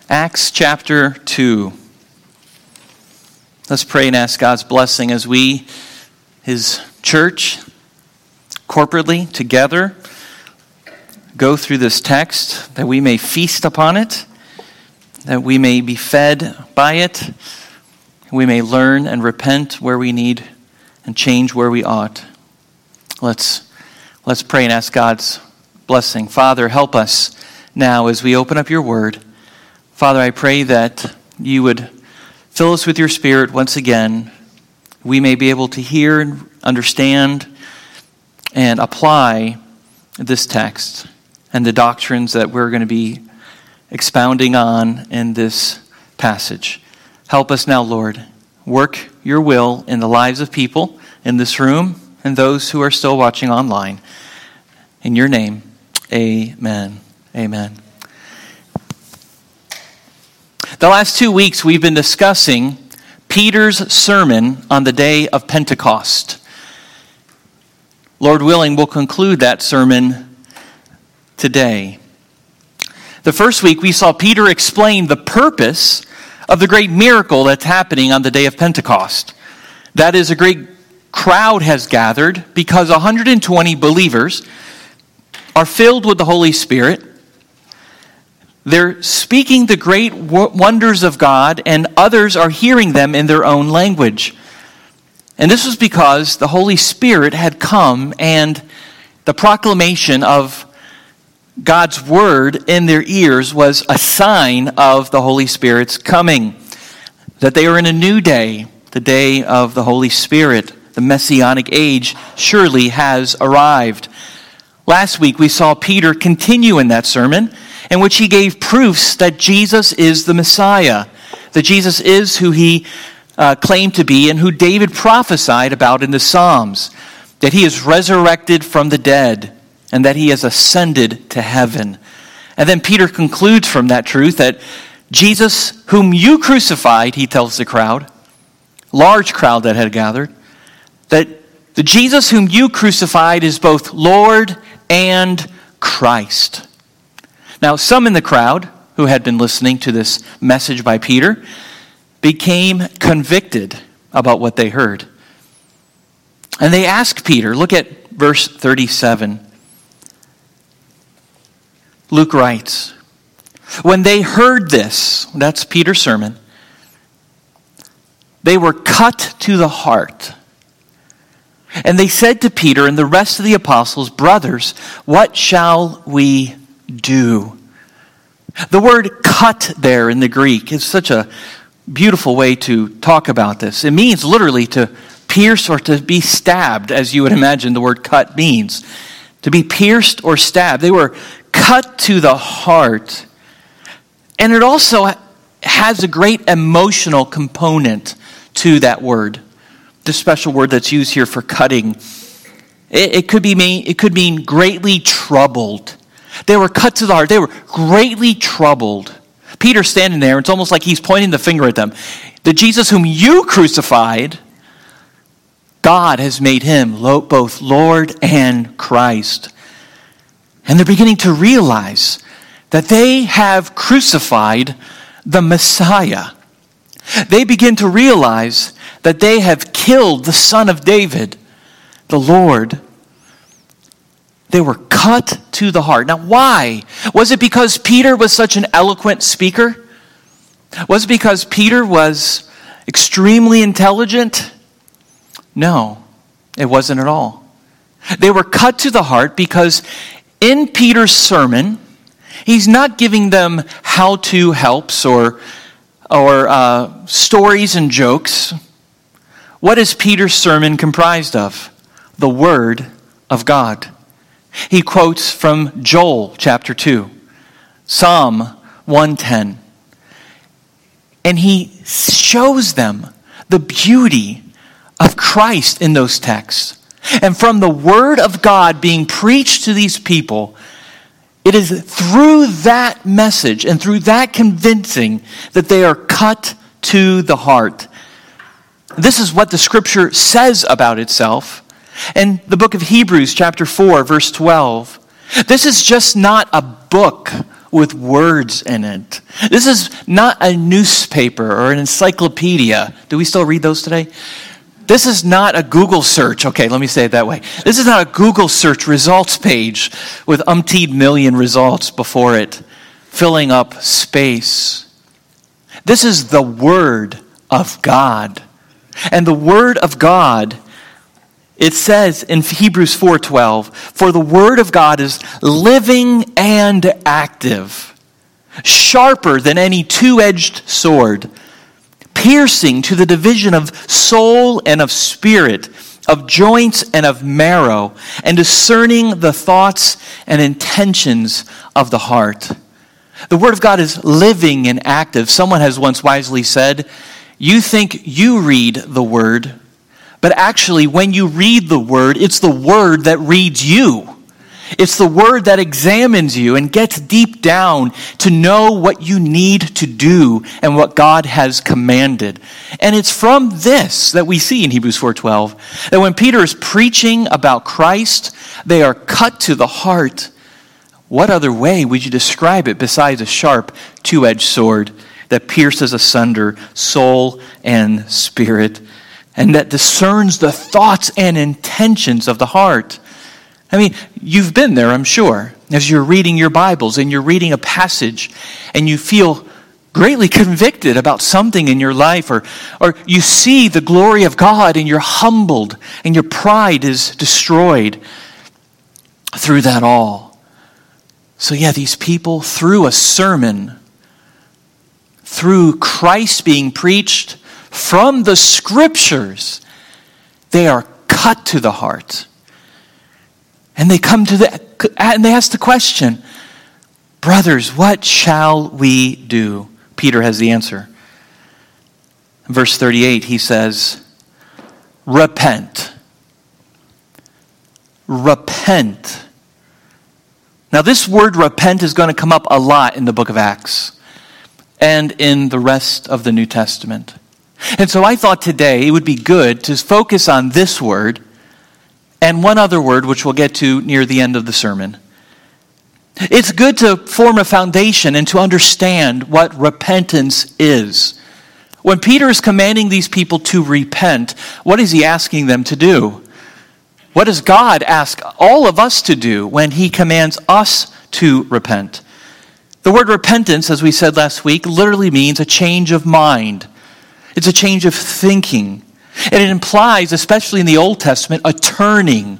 Acts chapter 2. Let's pray and ask God's blessing as we, His church, corporately, together, go through this text, that we may feast upon it, that we may be fed by it, we may learn and repent where we need and change where we ought. Let's pray and ask God's blessing. Father, help us now as we open up your word. Father, I pray that you would fill us with your Spirit once again. We may be able to hear and understand and apply this text and the doctrines that we're going to be expounding on in this passage. Help us now, Lord. Work your will in the lives of people in this room and those who are still watching online. In your name, amen. Amen. The last 2 weeks we've been discussing Peter's sermon on the day of Pentecost. Lord willing, we'll conclude that sermon today. The first week we saw Peter explain the purpose of the great miracle that's happening on the day of Pentecost. That is, a great crowd has gathered because 120 believers are filled with the Holy Spirit. They're speaking the great wonders of God, and others are hearing them in their own language. And this was because the Holy Spirit had come, and the proclamation of God's word in their ears was a sign of the Holy Spirit's coming. That they are in a new day, the day of the Holy Spirit. The Messianic age surely has arrived. Last week we saw Peter continue in that sermon, in which he gave proofs that Jesus is the Messiah, that Jesus is who he claimed to be and who David prophesied about in the Psalms, that he is resurrected from the dead and that he has ascended to heaven. And then Peter concludes from that truth that Jesus, whom you crucified, he tells the crowd, large crowd that had gathered, that the Jesus whom you crucified is both Lord and Christ. Now, some in the crowd who had been listening to this message by Peter became convicted about what they heard. And they asked Peter, look at verse 37. Luke writes, when they heard this, that's Peter's sermon, they were cut to the heart. And they said to Peter and the rest of the apostles, brothers, what shall we do? The word cut there in the Greek is such a beautiful way to talk about this. It means literally to pierce or to be stabbed, as you would imagine the word cut means. To be pierced or stabbed. They were cut to the heart. And it also has a great emotional component to that word. The special word that's used here for cutting. It could mean greatly troubled. They were cut to the heart. They were greatly troubled. Peter's standing there. It's almost like he's pointing the finger at them. The Jesus whom you crucified, God has made him both Lord and Christ. And they're beginning to realize that they have crucified the Messiah. They begin to realize that they have killed the Son of David, the Lord. They were cut to the heart. Now, why? Was it because Peter was such an eloquent speaker? Was it because Peter was extremely intelligent? No, it wasn't at all. They were cut to the heart because in Peter's sermon, he's not giving them how-to helps or stories and jokes. What is Peter's sermon comprised of? The Word of God. He quotes from Joel chapter 2, Psalm 110. And he shows them the beauty of Christ in those texts. And from the Word of God being preached to these people, it is through that message and through that convincing that they are cut to the heart. This is what the Scripture says about itself. In the book of Hebrews, chapter 4, verse 12, this is just not a book with words in it. This is not a newspaper or an encyclopedia. Do we still read those today? This is not a Google search. Okay, let me say it that way. This is not a Google search results page with umpteen million results before it, filling up space. This is the Word of God. And the Word of God, it says in Hebrews 4:12, for the Word of God is living and active, sharper than any two-edged sword, piercing to the division of soul and of spirit, of joints and of marrow, and discerning the thoughts and intentions of the heart. The Word of God is living and active. Someone has once wisely said, you think you read the Word, but actually when you read the Word, it's the Word that reads you. It's the Word that examines you and gets deep down to know what you need to do and what God has commanded. And it's from this that we see in Hebrews 4:12 that when Peter is preaching about Christ, they are cut to the heart. What other way would you describe it besides a sharp two-edged sword that pierces asunder soul and spirit and that discerns the thoughts and intentions of the heart? I mean, you've been there, I'm sure, as you're reading your Bibles and you're reading a passage and you feel greatly convicted about something in your life, or you see the glory of God and you're humbled and your pride is destroyed through that all. So yeah, these people, through a sermon, through Christ being preached from the Scriptures, they are cut to the heart. And they come to and they ask the question, brothers, what shall we do? Peter has the answer. In verse 38, he says, repent. Repent. Now this word repent is going to come up a lot in the book of Acts and in the rest of the New Testament. And so I thought today it would be good to focus on this word and one other word, which we'll get to near the end of the sermon. It's good to form a foundation and to understand what repentance is. When Peter is commanding these people to repent, what is he asking them to do? What does God ask all of us to do when he commands us to repent? The word repentance, as we said last week, literally means a change of mind. It's a change of thinking. And it implies, especially in the Old Testament, a turning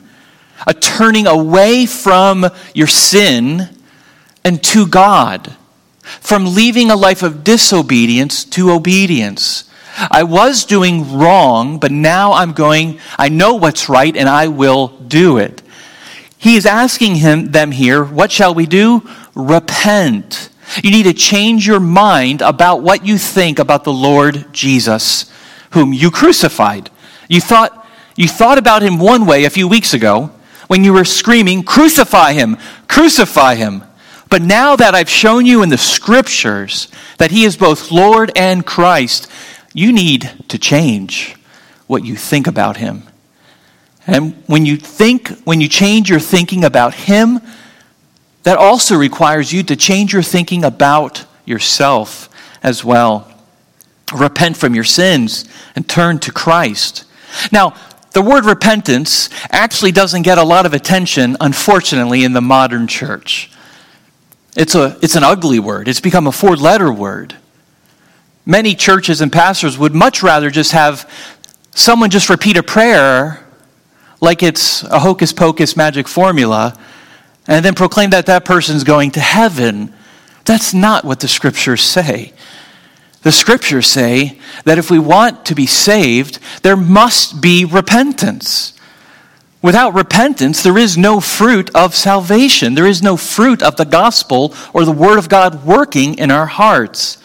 away from your sin and to God, from leaving a life of disobedience to obedience. I was doing wrong, but now I know what's right and I will do it. He is asking them here, what shall we do? Repent. You need to change your mind about what you think about the Lord Jesus, whom you crucified. You thought about him one way a few weeks ago when you were screaming, crucify him, crucify him. But now that I've shown you in the Scriptures that he is both Lord and Christ, you need to change what you think about him. And when you change your thinking about him, that also requires you to change your thinking about yourself as well. Repent from your sins and turn to Christ. Now, the word repentance actually doesn't get a lot of attention, unfortunately, in the modern church. It's an ugly word. It's become a four-letter word. Many churches and pastors would much rather just have someone just repeat a prayer like it's a hocus-pocus magic formula and then proclaim that that person's going to heaven. That's not what the Scriptures say. The Scriptures say that if we want to be saved, there must be repentance. Without repentance, there is no fruit of salvation. There is no fruit of the gospel or the Word of God working in our hearts.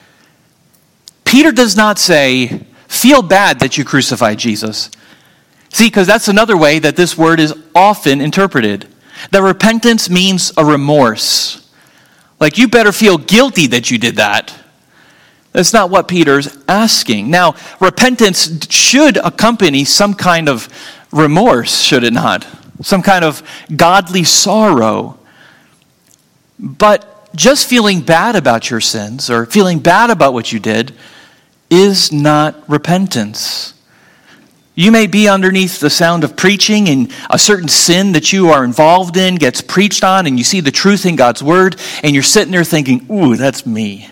Peter does not say, feel bad that you crucified Jesus. See, because that's another way that this word is often interpreted. That repentance means a remorse. Like, you better feel guilty that you did that. That's not what Peter's asking. Now, repentance should accompany some kind of remorse, should it not? Some kind of godly sorrow. But just feeling bad about your sins or feeling bad about what you did is not repentance. You may be underneath the sound of preaching, and a certain sin that you are involved in gets preached on, and you see the truth in God's word, and you're sitting there thinking, ooh, that's me.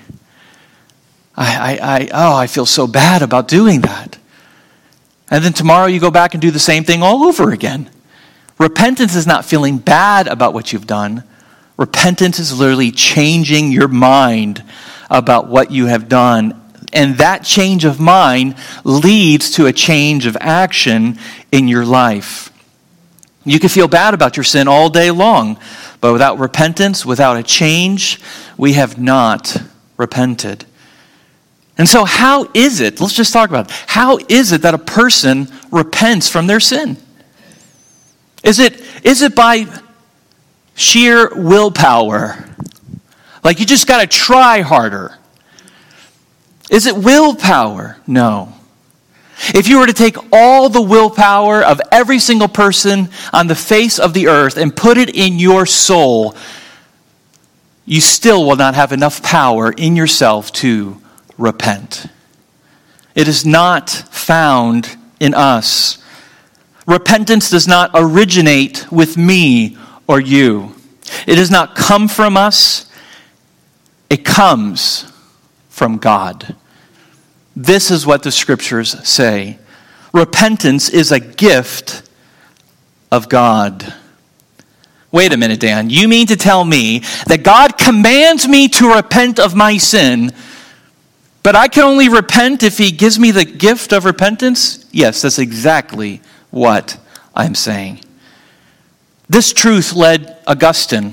I feel so bad about doing that. And then tomorrow you go back and do the same thing all over again. Repentance is not feeling bad about what you've done. Repentance is literally changing your mind about what you have done. And that change of mind leads to a change of action in your life. You can feel bad about your sin all day long, but without repentance, without a change, we have not repented. And so how is it, let's just talk about it, how is it that a person repents from their sin? Is it by sheer willpower? Like you just got to try harder? Is it willpower? No. If you were to take all the willpower of every single person on the face of the earth and put it in your soul, you still will not have enough power in yourself to repent. It is not found in us. Repentance does not originate with me or you. It does not come from us. It comes from God. This is what the scriptures say. Repentance is a gift of God. Wait a minute, Dan. You mean to tell me that God commands me to repent of my sin, but I can only repent if he gives me the gift of repentance? Yes, that's exactly what I'm saying. This truth led Augustine,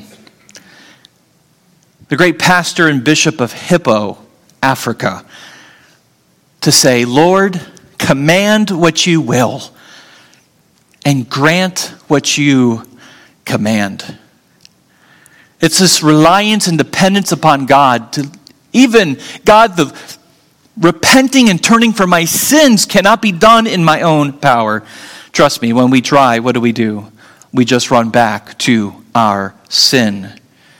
the great pastor and bishop of Hippo, Africa, to say, Lord, command what you will and grant what you command. It's this reliance and dependence upon God. To even God, the repenting and turning from my sins cannot be done in my own power. Trust me, when we try, what do? We just run back to our sin.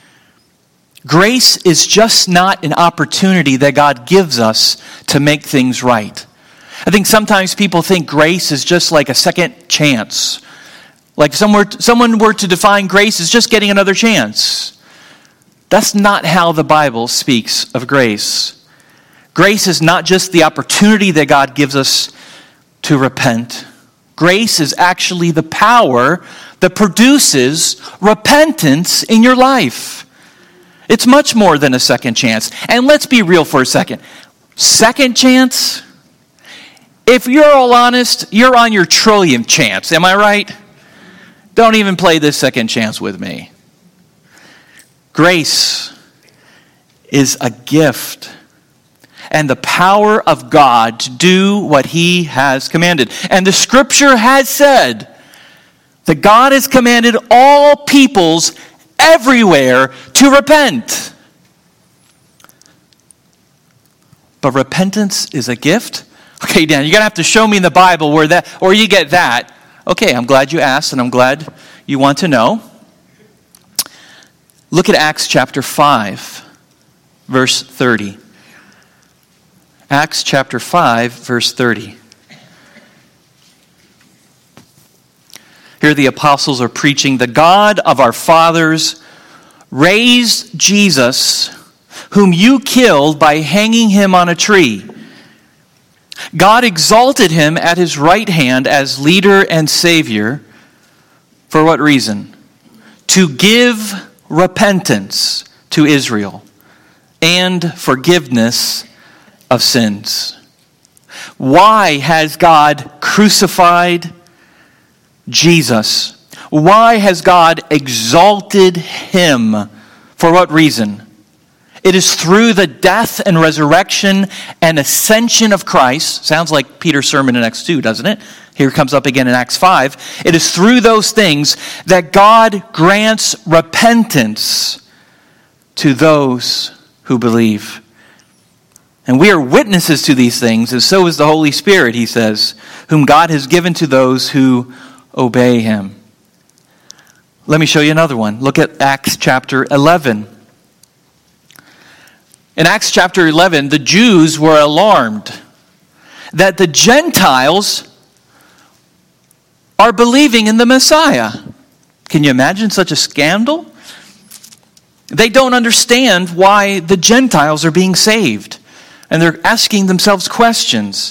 Grace is just not an opportunity that God gives us to make things right. I think sometimes people think grace is just like a second chance. Like someone were to define grace as just getting another chance. That's not how the Bible speaks of grace. Grace is not just the opportunity that God gives us to repent. Grace is actually the power that produces repentance in your life. It's much more than a second chance. And let's be real for a second. Second chance? If you're all honest, you're on your trillionth chance. Am I right? Don't even play this second chance with me. Grace is a gift and the power of God to do what he has commanded. And the scripture has said that God has commanded all peoples everywhere to repent. But repentance is a gift? Okay, Dan, you're going to have to show me in the Bible where you get that. Okay, I'm glad you asked, and I'm glad you want to know. Look at Acts chapter 5, verse 30. Acts chapter 5, verse 30. Here the apostles are preaching, the God of our fathers raised Jesus, whom you killed by hanging him on a tree. God exalted him at his right hand as leader and savior. For what reason? To give repentance to Israel and forgiveness of sins. Why has God crucified Jesus? Why has God exalted him? For what reason? It is through the death and resurrection and ascension of Christ. Sounds like Peter's sermon in Acts 2, doesn't it? Here it comes up again in Acts 5. It is through those things that God grants repentance to those who believe. And we are witnesses to these things, and so is the Holy Spirit, he says, whom God has given to those who obey him. Let me show you another one. Look at Acts chapter 11. In Acts chapter 11, the Jews were alarmed that the Gentiles are believing in the Messiah. Can you imagine such a scandal? They don't understand why the Gentiles are being saved. And they're asking themselves questions.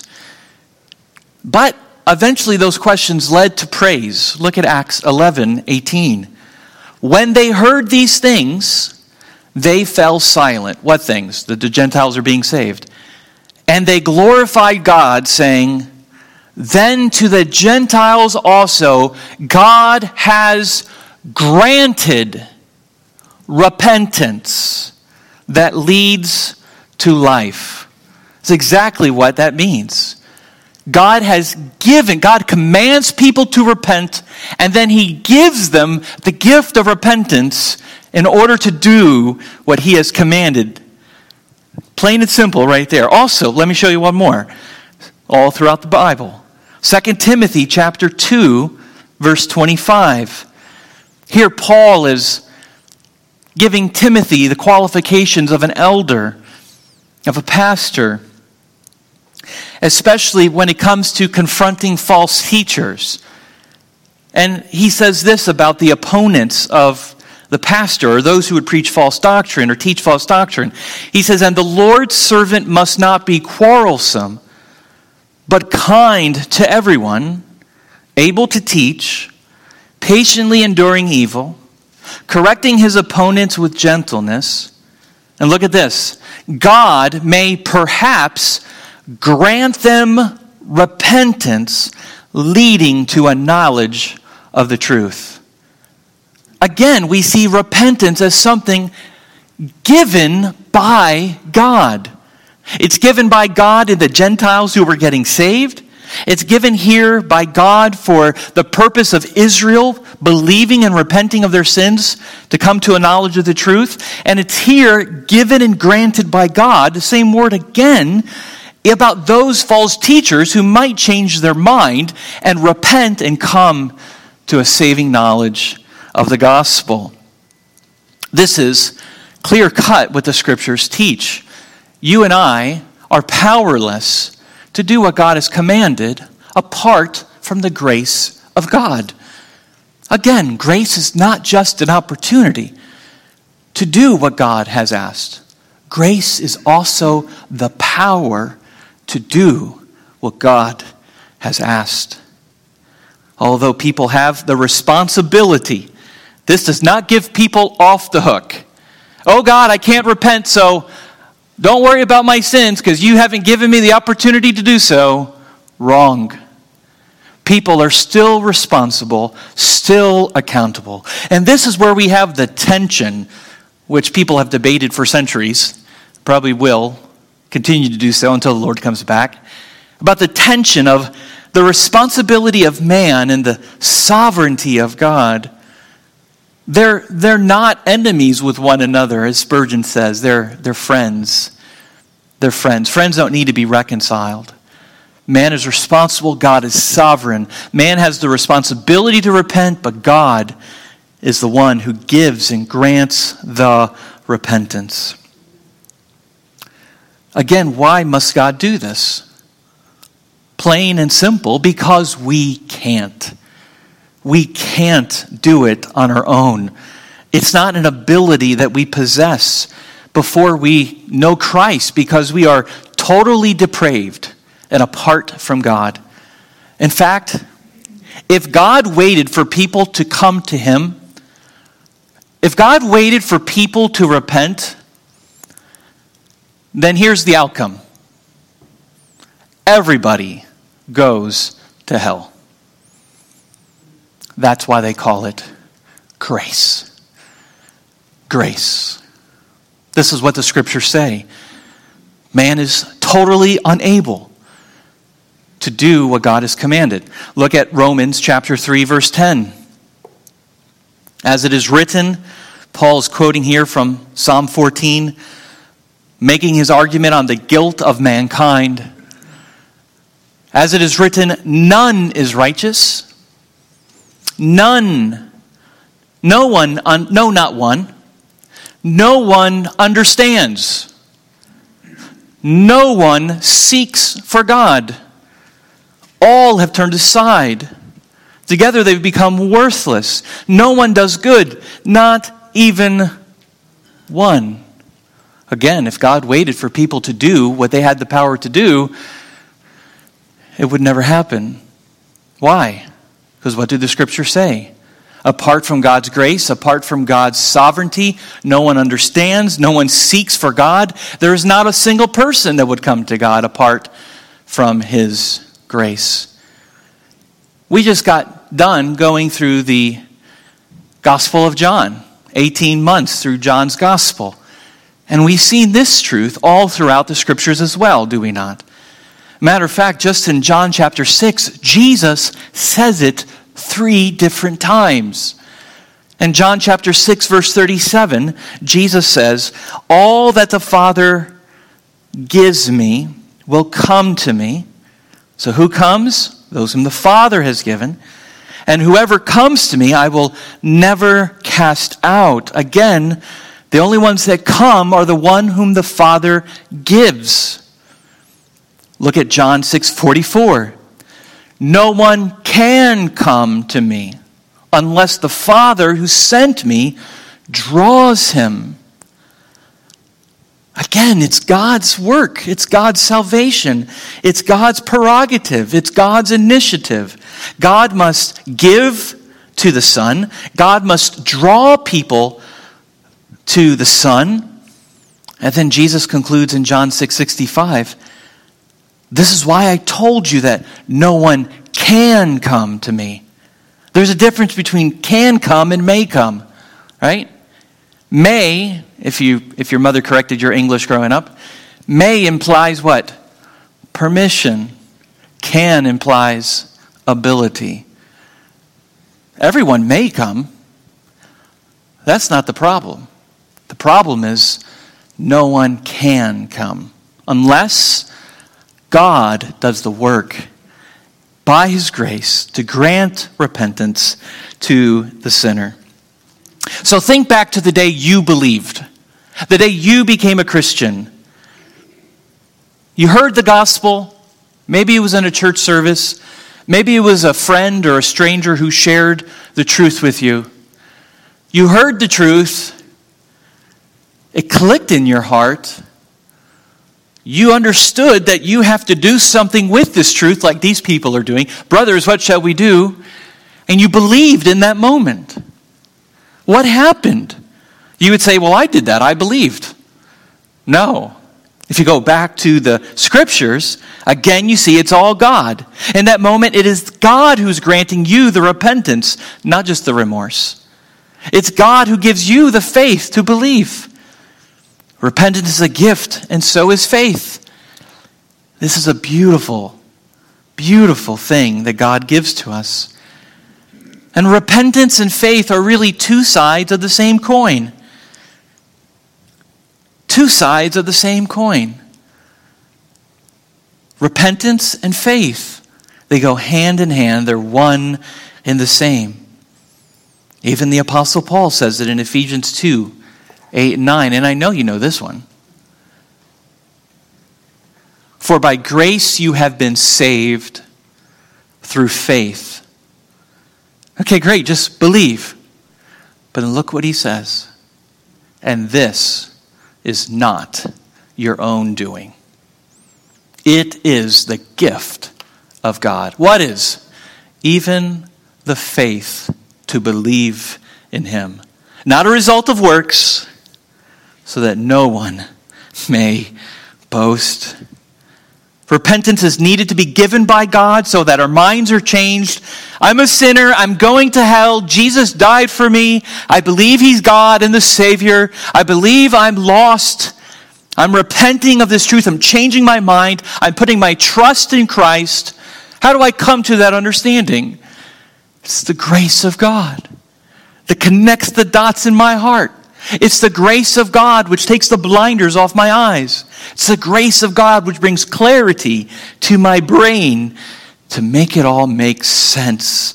But eventually those questions led to praise. Look at Acts 11:18. When they heard these things, they fell silent. What things? That the Gentiles are being saved. And they glorified God, saying, then to the Gentiles also God has granted repentance that leads to life. That's exactly what that means. God commands people to repent, and then he gives them the gift of repentance in order to do what he has commanded. Plain and simple right there. Also, let me show you one more. All throughout the Bible. 2 Timothy chapter 2, verse 25. Here Paul is giving Timothy the qualifications of an elder, of a pastor, especially when it comes to confronting false teachers. And he says this about the opponents of the pastor, or those who would preach false doctrine or teach false doctrine. He says, and the Lord's servant must not be quarrelsome, but kind to everyone, able to teach, patiently enduring evil, correcting his opponents with gentleness. And look at this. God may perhaps grant them repentance leading to a knowledge of the truth. Again, we see repentance as something given by God. It's given by God in the Gentiles who were getting saved. It's given here by God for the purpose of Israel believing and repenting of their sins to come to a knowledge of the truth. And it's here given and granted by God, the same word again, about those false teachers who might change their mind and repent and come to a saving knowledge of the gospel. This is clear cut what the scriptures teach. You and I are powerless to do what God has commanded apart from the grace of God. Again, grace is not just an opportunity to do what God has asked. Grace is also the power to do what God has asked. Although people have the responsibility, this does not give people off the hook. Oh God, I can't repent, so don't worry about my sins because you haven't given me the opportunity to do so. Wrong. People are still responsible, still accountable. And this is where we have the tension, which people have debated for centuries, probably will continue to do so until the Lord comes back, about the tension of the responsibility of man and the sovereignty of God. They're not enemies with one another, as Spurgeon says. They're friends. They're friends. Friends don't need to be reconciled. Man is responsible. God is sovereign. Man has the responsibility to repent, but God is the one who gives and grants the repentance. Again, why must God do this? Plain and simple, because we can't. We can't do it on our own. It's not an ability that we possess before we know Christ, because we are totally depraved and apart from God. In fact, if God waited for people to come to him, if God waited for people to repent, then here's the outcome. Everybody goes to hell. That's why they call it grace. Grace. This is what the scriptures say. Man is totally unable to do what God has commanded. Look at Romans chapter 3, verse 10. As it is written, Paul is quoting here from Psalm 14, making his argument on the guilt of mankind. As it is written, none is righteous. None. No one, no, not one. No one understands. No one seeks for God. All have turned aside. Together they've become worthless. No one does good, not even one. Again, if God waited for people to do what they had the power to do, it would never happen. Why? Because what did the Scripture say? Apart from God's grace, apart from God's sovereignty, no one understands, no one seeks for God. There is not a single person that would come to God apart from His grace. We just got done going through the Gospel of John, 18 months through John's Gospel. And we've seen this truth all throughout the Scriptures as well, do we not? Matter of fact, just in John chapter 6, Jesus says it 3 different times. In John chapter 6, verse 37, Jesus says, "All that the Father gives me will come to me." So who comes? Those whom the Father has given. "And whoever comes to me, I will never cast out." Again, the only ones that come are the one whom the Father gives. Look at John 6:44. "No one can come to me unless the Father who sent me draws him." Again, it's God's work. It's God's salvation. It's God's prerogative. It's God's initiative. God must give to the Son. God must draw people to the Son. And then Jesus concludes in John 6:65, "This is why I told you that no one can come to me." There's a difference between can come and may come, right? May, if your mother corrected your English growing up, may implies what? Permission. Can implies ability. Everyone may come. That's not the problem. The problem is no one can come unless God does the work by His grace to grant repentance to the sinner. So think back to the day you believed, the day you became a Christian. You heard the gospel. Maybe it was in a church service. Maybe it was a friend or a stranger who shared the truth with you. You heard the truth. It clicked in your heart. You understood that you have to do something with this truth like these people are doing. "Brothers, what shall we do?" And you believed in that moment. What happened? You would say, "Well, I did that. I believed." No. If you go back to the Scriptures, again you see it's all God. In that moment, it is God who's granting you the repentance, not just the remorse. It's God who gives you the faith to believe. Repentance is a gift, and so is faith. This is a beautiful, beautiful thing that God gives to us. And repentance and faith are really 2 sides of the same coin. 2 sides of the same coin. Repentance and faith, they go hand in hand. They're one and the same. Even the Apostle Paul says it in Ephesians 2:8 and 9. And I know you know this one. "For by grace you have been saved through faith." Okay, great, just believe. But look what he says. "And this is not your own doing. It is the gift of God." What is? Even the faith to believe in Him. Not a result of works, so that no one may boast. Repentance is needed to be given by God so that our minds are changed. I'm a sinner. I'm going to hell. Jesus died for me. I believe He's God and the Savior. I believe I'm lost. I'm repenting of this truth. I'm changing my mind. I'm putting my trust in Christ. How do I come to that understanding? It's the grace of God that connects the dots in my heart. It's the grace of God which takes the blinders off my eyes. It's the grace of God which brings clarity to my brain to make it all make sense.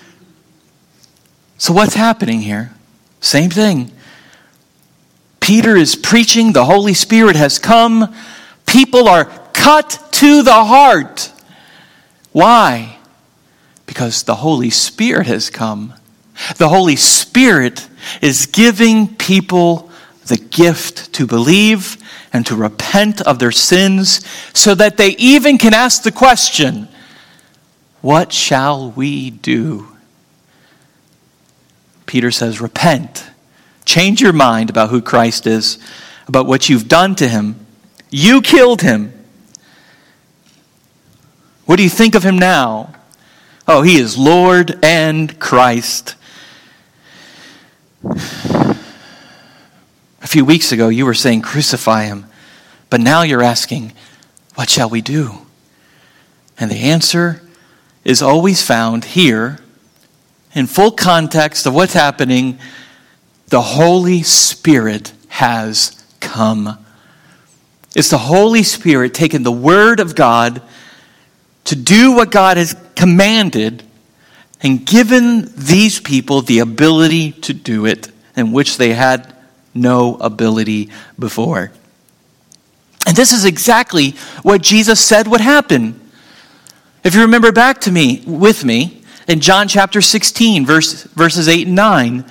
So what's happening here? Same thing. Peter is preaching. The Holy Spirit has come. People are cut to the heart. Why? Because the Holy Spirit has come. The Holy Spirit is giving people the gift to believe and to repent of their sins so that they even can ask the question, what shall we do? Peter says, repent. Change your mind about who Christ is, about what you've done to him. You killed him. What do you think of him now? Oh, he is Lord and Christ. A few weeks ago, you were saying, crucify him. But now you're asking, what shall we do? And the answer is always found here in full context of what's happening. The Holy Spirit has come. It's the Holy Spirit taking the Word of God to do what God has commanded and given these people the ability to do it, in which they had no ability before. And this is exactly what Jesus said would happen. If you remember back with me, in John chapter 16, verses 8 and 9,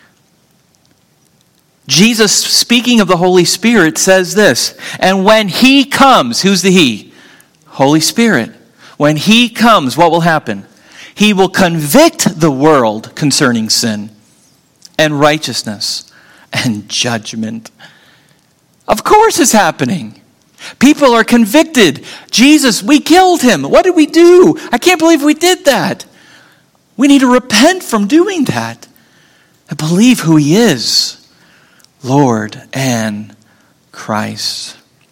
Jesus, speaking of the Holy Spirit, says this, and when he comes, who's the he? Holy Spirit. When he comes, what will happen? He will convict the world concerning sin and righteousness and judgment. Of course it's happening. People are convicted. Jesus, we killed him. What did we do? I can't believe we did that. We need to repent from doing that and believe who he is, Lord and Christ.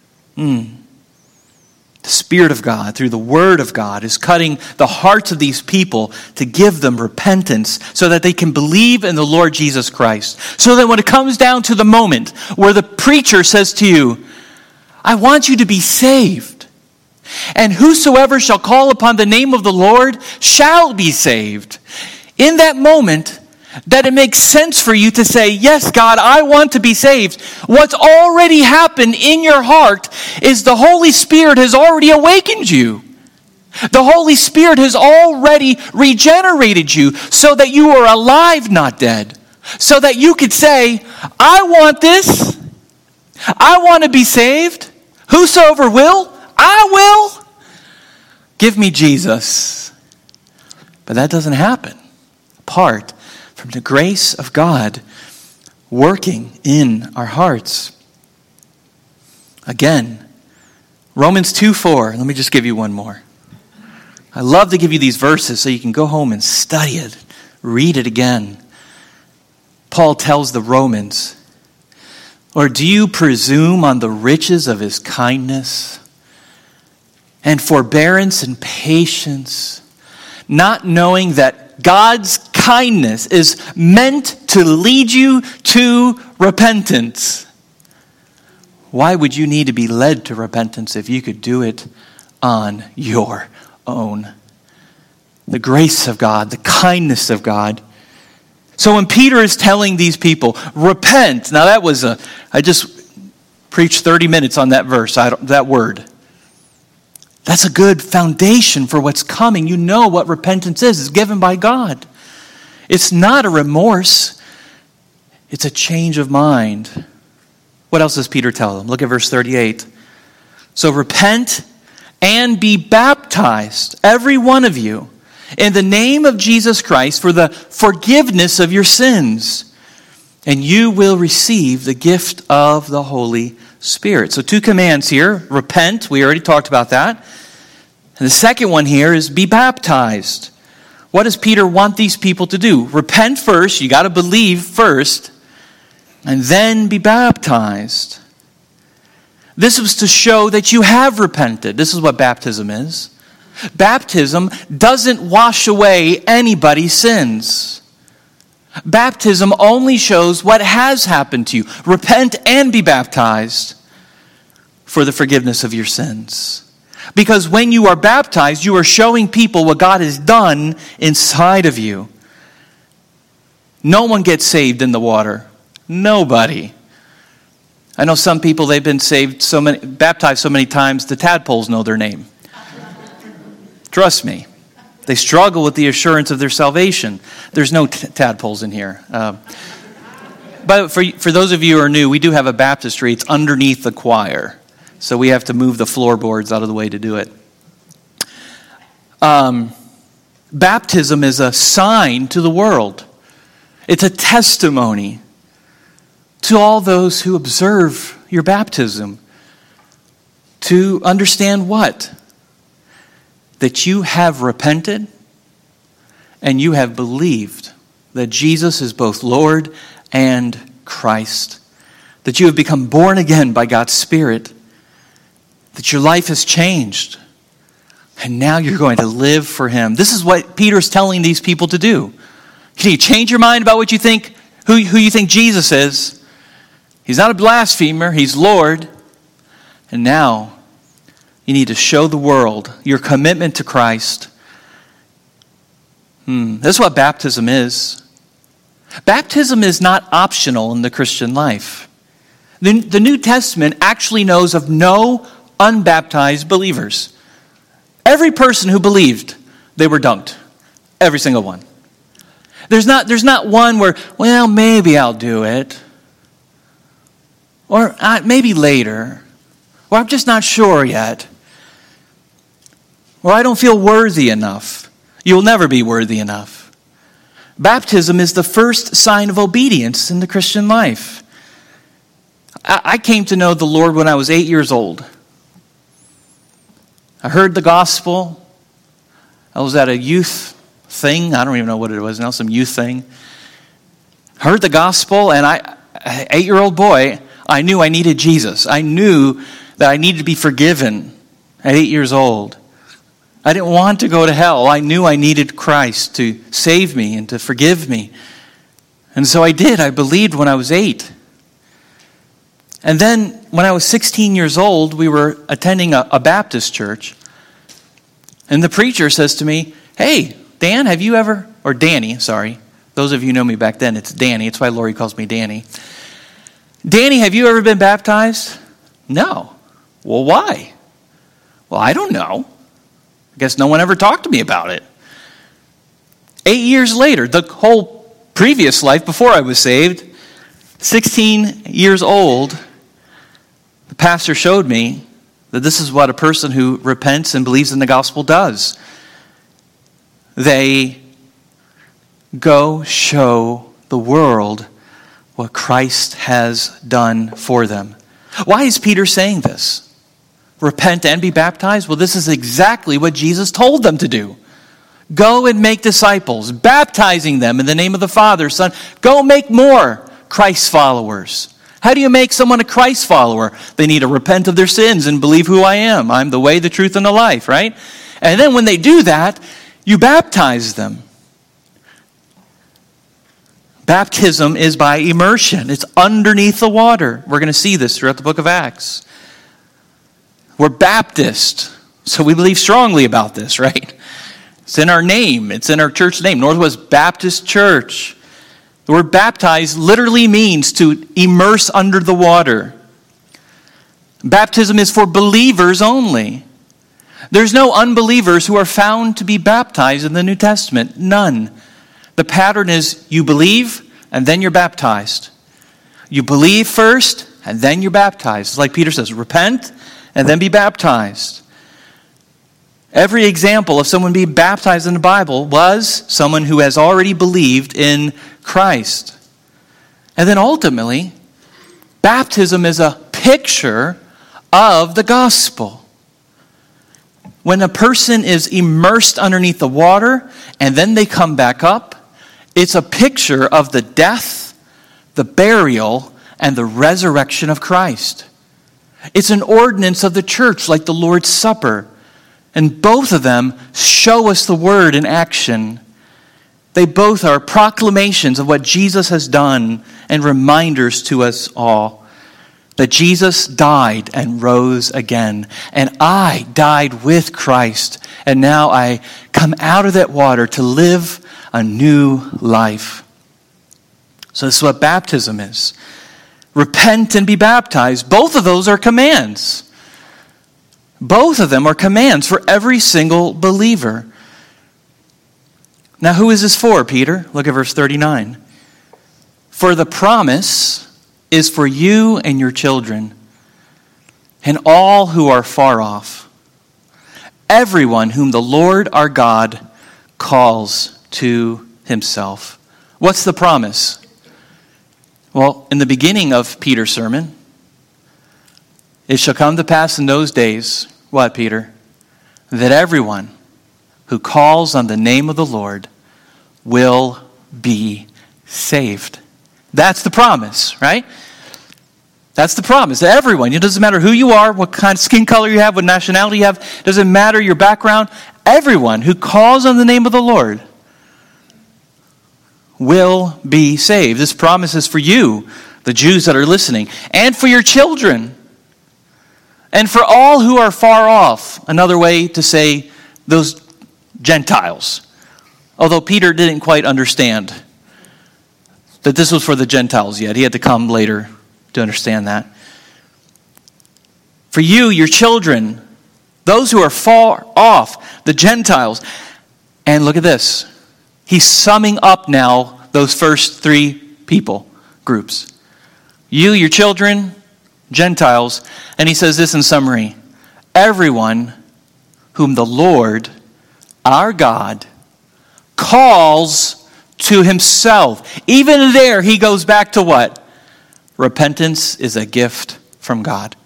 The Spirit of God, through the Word of God, is cutting the hearts of these people to give them repentance so that they can believe in the Lord Jesus Christ. So that when it comes down to the moment where the preacher says to you, I want you to be saved, and whosoever shall call upon the name of the Lord shall be saved. In that moment, that it makes sense for you to say, yes, God, I want to be saved. What's already happened in your heart is the Holy Spirit has already awakened you. The Holy Spirit has already regenerated you so that you are alive, not dead. So that you could say, I want this. I want to be saved. Whosoever will, I will. Give me Jesus. But that doesn't happen apart from the grace of God working in our hearts. Again, Romans 2:4. Let me just give you one more. I love to give you these verses so you can go home and study it, read it again. Paul tells the Romans, or do you presume on the riches of his kindness and forbearance and patience, not knowing that God's kindness is meant to lead you to repentance? Why would you need to be led to repentance if you could do it on your own? The grace of God, the kindness of God. So when Peter is telling these people, repent. Now I just preached 30 minutes on that verse, that word. That's a good foundation for what's coming. You know what repentance is. It's given by God. It's not a remorse. It's a change of mind. What else does Peter tell them? Look at verse 38. So repent and be baptized, every one of you, in the name of Jesus Christ for the forgiveness of your sins, and you will receive the gift of the Holy Spirit. So 2 commands here. Repent, we already talked about that. And the second one here is be baptized. What does Peter want these people to do? Repent first, you got to believe first, and then be baptized. This was to show that you have repented. This is what baptism is. Baptism doesn't wash away anybody's sins. Baptism only shows what has happened to you. Repent and be baptized for the forgiveness of your sins. Because when you are baptized, you are showing people what God has done inside of you. No one gets saved in the water. Nobody. I know some people, they've been baptized so many times, the tadpoles know their name. Trust me. They struggle with the assurance of their salvation. There's no tadpoles in here. But for those of you who are new, we do have a baptistry. It's underneath the choir. So we have to move the floorboards out of the way to do it. Baptism is a sign to the world. It's a testimony to all those who observe your baptism to understand what? That you have repented and you have believed that Jesus is both Lord and Christ. That you have become born again by God's Spirit. That your life has changed. And now you're going to live for Him. This is what Peter's telling these people to do. Can you change your mind about what you think, who you think Jesus is? He's not a blasphemer, He's Lord. And now you need to show the world your commitment to Christ. This is what baptism is. Baptism is not optional in the Christian life. The New Testament actually knows of no unbaptized believers. Every person who believed, they were dunked. Every single one. There's not one where, well, maybe I'll do it. Or maybe later. Or I'm just not sure yet. Or I don't feel worthy enough. You'll never be worthy enough. Baptism is the first sign of obedience in the Christian life. I came to know the Lord when I was 8 years old. I heard the gospel. I was at a youth thing. I don't even know what it was now, some youth thing. Heard the gospel, and an 8-year-old boy, I knew I needed Jesus. I knew that I needed to be forgiven at 8 years old. I didn't want to go to hell. I knew I needed Christ to save me and to forgive me. And so I did. I believed when I was 8. And then when I was 16 years old, we were attending a Baptist church. And the preacher says to me, hey, Dan, have you ever, or Danny, sorry. Those of you who know me back then, it's Danny. It's why Lori calls me Danny. Danny, have you ever been baptized? No. Well, why? Well, I don't know. I guess no one ever talked to me about it. 8 years later, the whole previous life before I was saved, 16 years old, the pastor showed me that this is what a person who repents and believes in the gospel does. They go show the world what Christ has done for them. Why is Peter saying this? Repent and be baptized? Well, this is exactly what Jesus told them to do. Go and make disciples, baptizing them in the name of the Father, Son. Go make more Christ followers. How do you make someone a Christ follower? They need to repent of their sins and believe who I am. I'm the way, the truth, and the life, right? And then when they do that, you baptize them. Baptism is by immersion. It's underneath the water. We're going to see this throughout the book of Acts. We're Baptist, so we believe strongly about this, right? It's in our name. It's in our church name, Northwest Baptist Church. The word baptize literally means to immerse under the water. Baptism is for believers only. There's no unbelievers who are found to be baptized in the New Testament. None. The pattern is you believe and then you're baptized. You believe first and then you're baptized. It's like Peter says, repent and then be baptized. Every example of someone being baptized in the Bible was someone who has already believed in Christ. And then ultimately, baptism is a picture of the gospel. When a person is immersed underneath the water and then they come back up, it's a picture of the death, the burial, and the resurrection of Christ. It's an ordinance of the church like the Lord's Supper. And both of them show us the word in action. They both are proclamations of what Jesus has done and reminders to us all that Jesus died and rose again. And I died with Christ. And now I come out of that water to live a new life. So this is what baptism is. repent and be baptized. Both of those are commands. Both of them are commands for every single believer. Now, who is this for, Peter? Look at verse 39. For the promise is for you and your children, and all who are far off, everyone whom the Lord our God calls to himself. What's the promise? Well, in the beginning of Peter's sermon, it shall come to pass in those days, what, Peter? That everyone who calls on the name of the Lord will be saved. That's the promise, right? That's the promise. Everyone. It doesn't matter who you are, what kind of skin color you have, what nationality you have. It doesn't matter your background. Everyone who calls on the name of the Lord will be saved. This promise is for you, the Jews that are listening, and for your children, and for all who are far off. Another way to say those Gentiles. Although Peter didn't quite understand that this was for the Gentiles yet. He had to come later to understand that. For you, your children, those who are far off, the Gentiles. And look at this. He's summing up now those first three people groups. You, your children, Gentiles. And he says this in summary. Everyone whom the Lord, our God, calls to himself. Even there, he goes back to what? Repentance is a gift from God.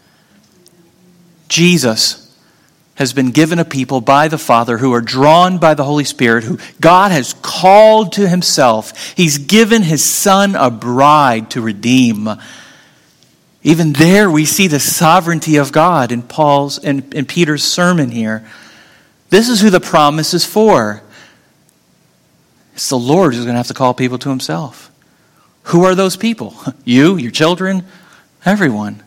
Jesus has been given a people by the Father who are drawn by the Holy Spirit, who God has called to himself. He's given his Son a bride to redeem. Even there we see the sovereignty of God in Peter's sermon here. This is who the promise is for. It's the Lord who's going to have to call people to himself. Who are those people? You, your children, everyone.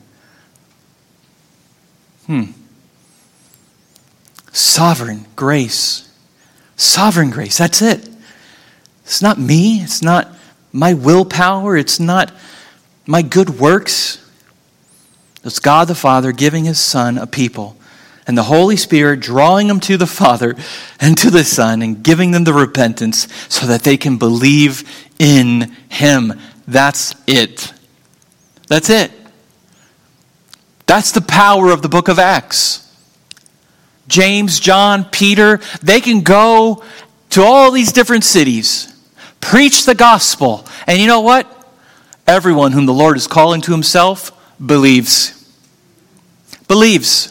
Sovereign grace. Sovereign grace, that's it. It's not me. It's not my willpower. It's not my good works. It's God the Father giving his Son a people. And the Holy Spirit drawing them to the Father and to the Son and giving them the repentance so that they can believe in him. That's it. That's it. That's the power of the book of Acts. James, John, Peter, they can go to all these different cities, preach the gospel, and you know what? Everyone whom the Lord is calling to himself believes. Believes.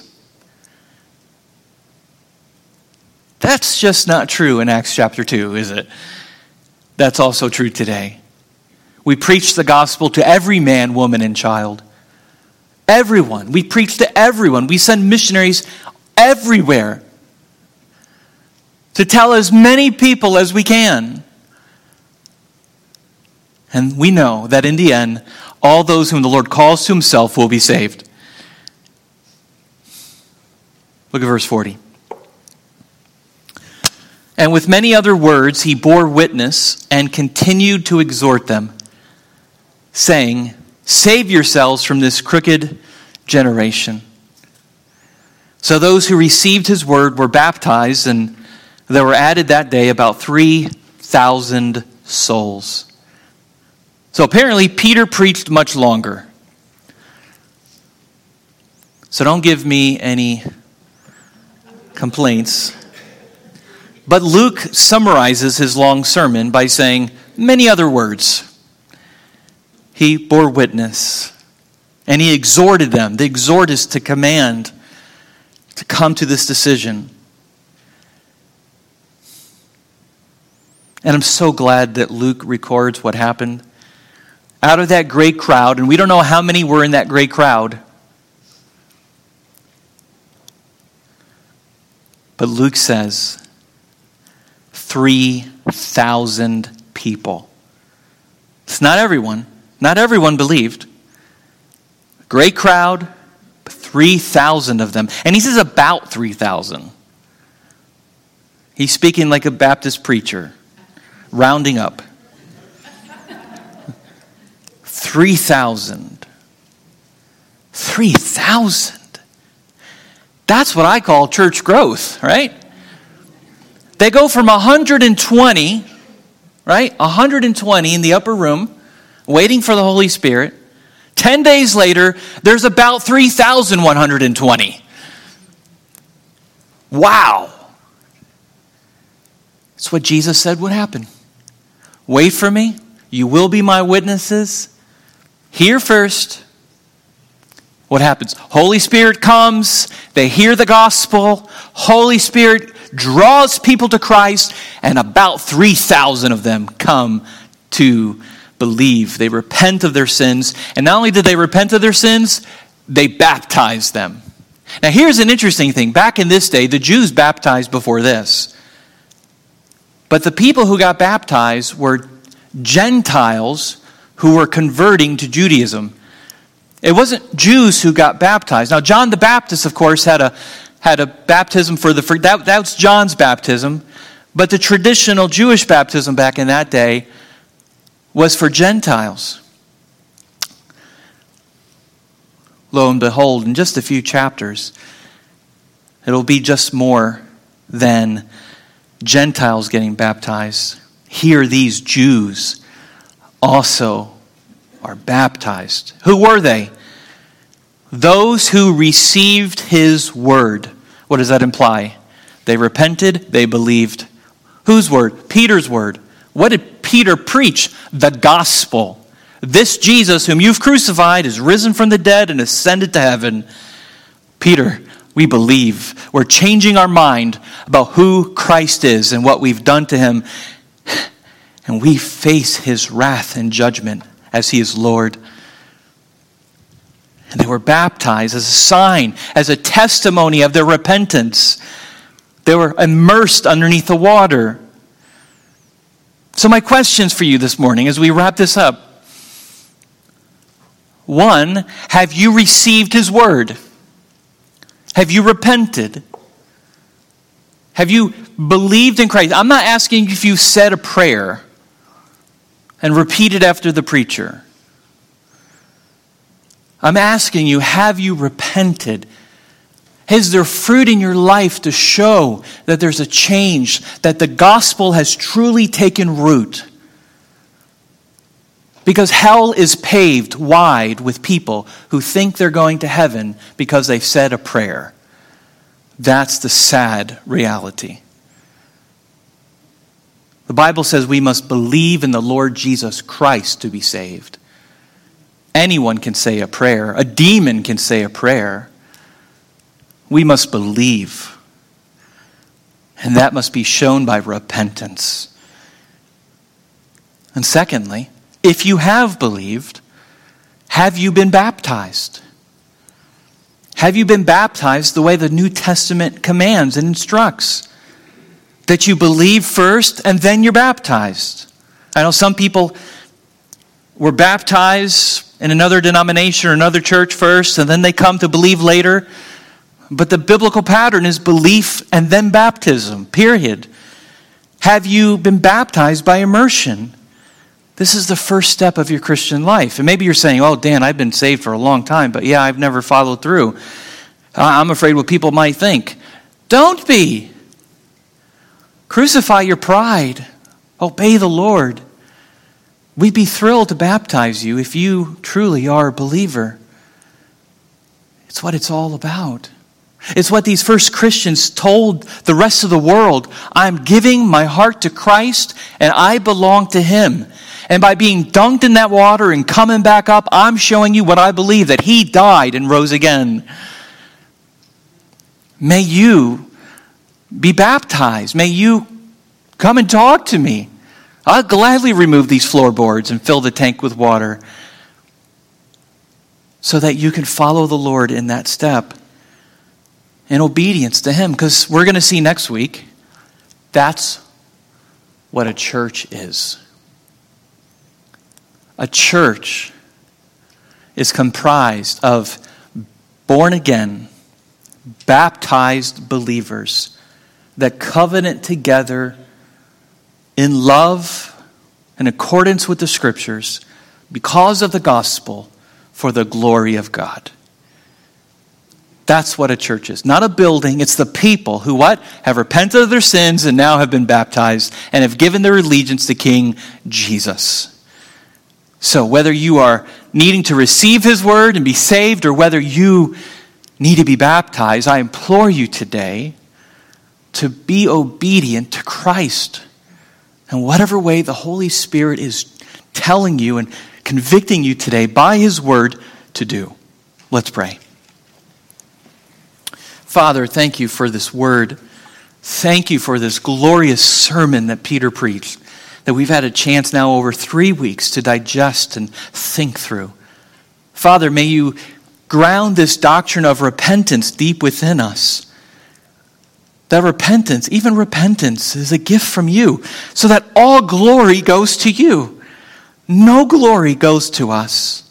That's just not true in Acts chapter 2, is it? That's also true today. We preach the gospel to every man, woman, and child. Everyone. We preach to everyone. We send missionaries everywhere to tell as many people as we can. And we know that in the end, all those whom the Lord calls to himself will be saved. Look at verse 40. And with many other words he bore witness and continued to exhort them, saying, save yourselves from this crooked generation. So those who received his word were baptized, and there were added that day about 3,000 souls. So apparently Peter preached much longer. So don't give me any complaints. But Luke summarizes his long sermon by saying many other words. He bore witness, and he exhorted them. The exhort is to command, to come to this decision. And I'm so glad that Luke records what happened. Out of that great crowd, and we don't know how many were in that great crowd, but Luke says 3,000 people. It's not everyone. Not everyone believed. Great crowd, but 3,000 of them. And he says about 3,000. He's speaking like a Baptist preacher, rounding up. 3,000. 3,000. That's what I call church growth, right? They go from 120, right? 120 in the upper room, waiting for the Holy Spirit. 10 days later, there's about 3,120. Wow. That's what Jesus said would happen. Wait for me. You will be my witnesses. Here first. What happens? Holy Spirit comes. They hear the gospel. Holy Spirit draws people to Christ. And about 3,000 of them come to believe. They repent of their sins. And not only did they repent of their sins, they baptized them. Now here's an interesting thing. Back in this day, the Jews baptized before this. But the people who got baptized were Gentiles who were converting to Judaism. It wasn't Jews who got baptized. Now John the Baptist, of course, had a baptism for that was John's baptism. But the traditional Jewish baptism back in that day was for Gentiles. Lo and behold, in just a few chapters, it'll be just more than Gentiles getting baptized. Here, these Jews also are baptized. Who were they? Those who received his word. What does that imply? They repented, they believed. Whose word? Peter's word. What did Peter preach? The gospel. This Jesus whom you've crucified is risen from the dead and ascended to heaven. Peter, we believe. We're changing our mind about who Christ is and what we've done to him. And we face his wrath and judgment as he is Lord. And they were baptized as a sign, as a testimony of their repentance. They were immersed underneath the water. So my questions for you this morning as we wrap this up. 1, have you received his word? Have you repented? Have you believed in Christ? I'm not asking if you said a prayer and repeated after the preacher. I'm asking you, have you repented? Is there fruit in your life to show that there's a change, that the gospel has truly taken root? Because hell is paved wide with people who think they're going to heaven because they've said a prayer. That's the sad reality. The Bible says we must believe in the Lord Jesus Christ to be saved. Anyone can say a prayer. A demon can say a prayer. We must believe. And that must be shown by repentance. And secondly, if you have believed, have you been baptized? Have you been baptized the way the New Testament commands and instructs? That you believe first and then you're baptized. I know some people were baptized in another denomination or another church first and then they come to believe later. But the biblical pattern is belief and then baptism, period. Have you been baptized by immersion? This is the first step of your Christian life. And maybe you're saying, oh, Dan, I've been saved for a long time, but yeah, I've never followed through. I'm afraid what people might think. Don't be. Crucify your pride. Obey the Lord. We'd be thrilled to baptize you if you truly are a believer. It's what it's all about. It's what these first Christians told the rest of the world. I'm giving my heart to Christ and I belong to him. And by being dunked in that water and coming back up, I'm showing you what I believe, that he died and rose again. May you be baptized. May you come and talk to me. I'll gladly remove these floorboards and fill the tank with water so that you can follow the Lord in that step in obedience to him. Because we're going to see next week, that's what a church is. A church is comprised of born again, baptized believers that covenant together in love, in accordance with the scriptures, because of the gospel, for the glory of God. That's what a church is. Not a building. It's the people who what? Have repented of their sins and now have been baptized and have given their allegiance to King Jesus. So whether you are needing to receive his word and be saved, or whether you need to be baptized, I implore you today to be obedient to Christ in whatever way the Holy Spirit is telling you and convicting you today by his word to do. Let's pray. Father, thank you for this word. Thank you for this glorious sermon that Peter preached, that we've had a chance now over 3 weeks to digest and think through. Father, may you ground this doctrine of repentance deep within us. That repentance, even repentance, is a gift from you, so that all glory goes to you. No glory goes to us.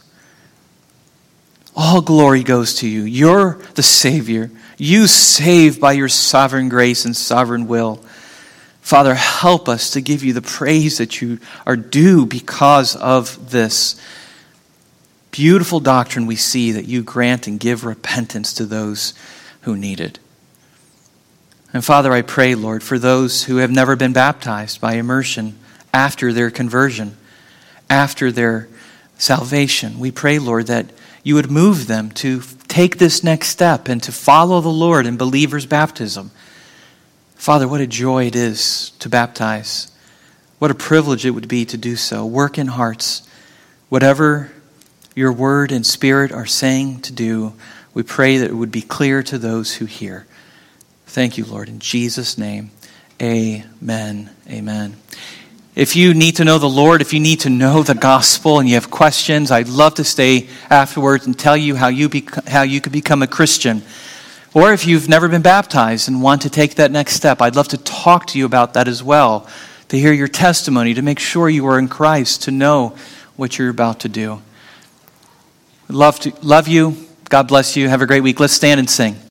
All glory goes to you. You're the Savior. You save by your sovereign grace and sovereign will. Father, help us to give you the praise that you are due because of this beautiful doctrine we see that you grant and give repentance to those who need it. And Father, I pray, Lord, for those who have never been baptized by immersion after their conversion, after their salvation. We pray, Lord, that you would move them to take this next step and to follow the Lord in believer's baptism. Father, what a joy it is to baptize. What a privilege it would be to do so. Work in hearts. Whatever your word and spirit are saying to do, we pray that it would be clear to those who hear. Thank you, Lord. In Jesus' name, amen. Amen. If you need to know the Lord, if you need to know the gospel and you have questions, I'd love to stay afterwards and tell you how you could become a Christian. Or if you've never been baptized and want to take that next step, I'd love to talk to you about that as well, to hear your testimony, to make sure you are in Christ, to know what you're about to do. Love you. God bless you. Have a great week. Let's stand and sing.